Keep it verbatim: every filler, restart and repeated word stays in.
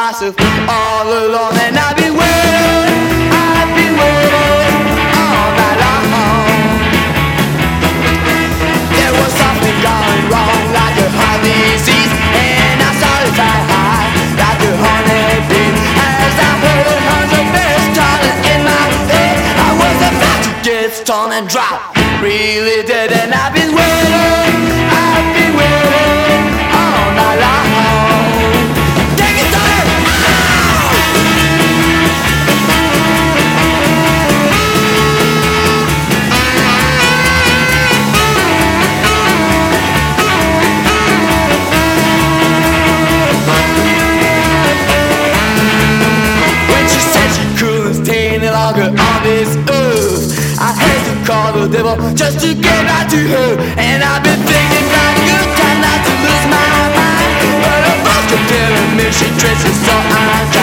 myself all alone. And I've been waiting, I've been waiting all night long. There was something going wrong, like a heart disease, and I started flying high, like a honeybee. As I heard the hums of bells tolling in my head, I was about to get stoned and drop, really dead. And I've been waiting, I've been waiting all night long. Take it down! When she said she couldn't stay any longer on this earth, I had to call the devil just to get back to her. And I've been thinking about a good time not to lose my mind, but her voice kept telling me she dresses so unkind.